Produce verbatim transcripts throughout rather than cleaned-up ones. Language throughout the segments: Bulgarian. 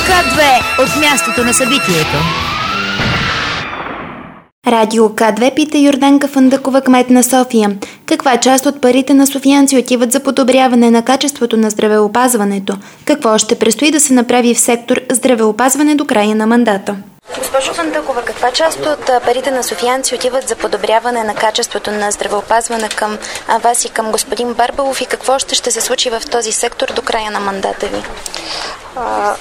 К две от мястото на събитието. Радио К две пита Йорданка Фандъкова, кмет на София. Каква част от парите на софиянци отиват за подобряване на качеството на здравеопазването? Какво ще предстои да се направи в сектор здравеопазване до края на мандата? Госпожо Фандъкова, каква част от парите на софиянци отиват за подобряване на качеството на здравеопазване към вас и към господин Барбалов и какво ще, ще се случи в този сектор до края на мандата ви? А...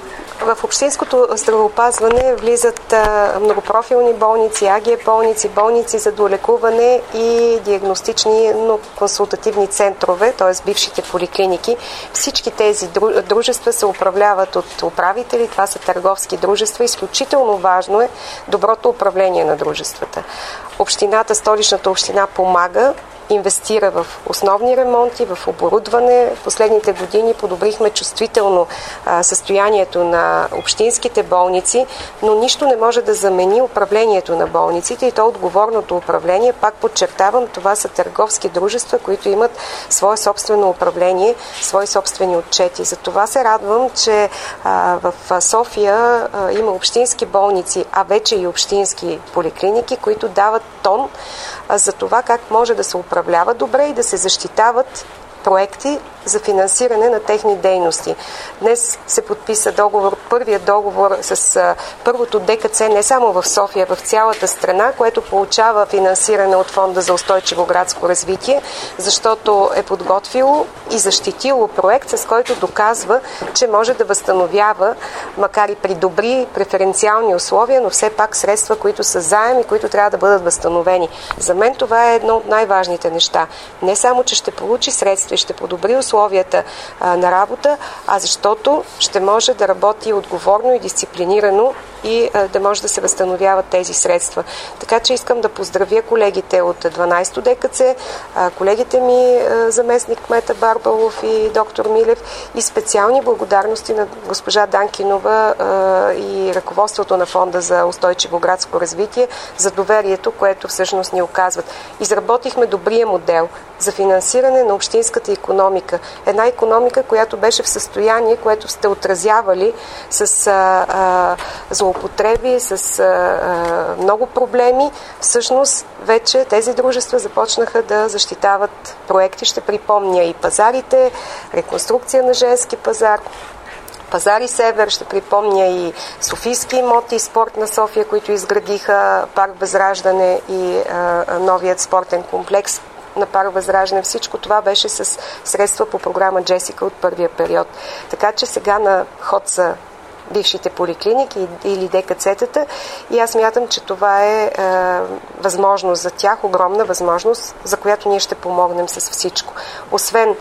В общинското здравеопазване влизат а, многопрофилни болници, АГ болници, болници за долекуване и диагностични, но консултативни центрове, т.е. бившите поликлиники. Всички тези дружества се управляват от управители, това са търговски дружества. Изключително важно е доброто управление на дружествата. Общината, Столичната община помага, инвестира в основни ремонти, в оборудване. В последните години подобрихме чувствително а, състоянието на общинските болници, но нищо не може да замени управлението на болниците и то отговорното управление. Пак подчертавам, това са търговски дружества, които имат свое собствено управление, свои собствени отчети. За това се радвам, че а, в София а, има общински болници, а вече и общински поликлиники, които дават тон а, за това как може да се управлява управляват добре и да се защитават проекти за финансиране на техни дейности. Днес се подписа договор, първият договор с а, първото ДКЦ не само в София, в цялата страна, което получава финансиране от Фонда за устойчиво градско развитие, защото е подготвило и защитило проект, с който доказва, че може да възстановява, макар и при добри преференциални условия, но все пак средства, които са заем и които трябва да бъдат възстановени. За мен това е едно от най-важните неща. Не само, че ще получи средства и ще подобри условията а, на работа, а защото ще може да работи отговорно и дисциплинирано и а, да може да се възстановяват тези средства. Така че искам да поздравя колегите от дванайсето ДКЦ, а, колегите ми а, заместник кмета Барбалов и доктор Милев и специални благодарности на госпожа Данкинова а, и ръководството на Фонда за устойчиво градско развитие за доверието, което всъщност ни оказват. Изработихме добрия модел за финансиране на общинската икономика. Една икономика, която беше в състояние, което сте отразявали с а, а, злоупотреби, с а, а, много проблеми. Всъщност, вече тези дружества започнаха да защитават проекти. Ще припомня и пазарите, реконструкция на женски пазар, Пазари Север, ще припомня и Софийски имоти, спорт на София, които изградиха парк Възраждане и а, новият спортен комплекс на парк Възраждане. Всичко това беше с средства по програма Джесика от първия период. Така че сега на ход са бившите поликлиники или ДКЦ-тата и аз мятам, че това е, е възможност за тях, огромна възможност, за която ние ще помогнем с всичко. Освен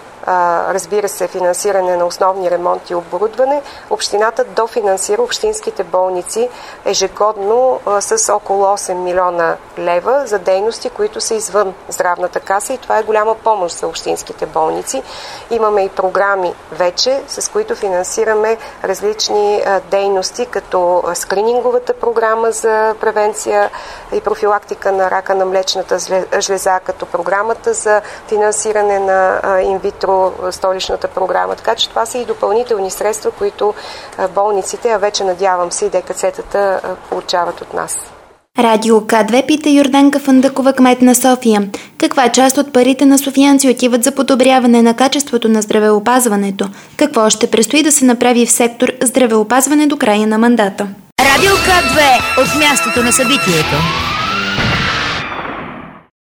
разбира се, финансиране на основни ремонти и оборудване, общината дофинансира общинските болници ежегодно с около осем милиона лева за дейности, които са извън здравната каса и това е голяма помощ за общинските болници. Имаме и програми вече, с които финансираме различни дейности, като скрининговата програма за превенция и профилактика на рака на млечната жлеза, като програмата за финансиране на инвитро столичната програма. Така че това са и допълнителни средства, които болниците, а вече надявам се и ДКЦ-тата получават от нас. Радио К две пита Йорданка Фандъкова, кмет на София. Каква част от парите на софиянци отиват за подобряване на качеството на здравеопазването? Какво ще предстои да се направи в сектор здравеопазване до края на мандата? Радио К две от мястото на събитието.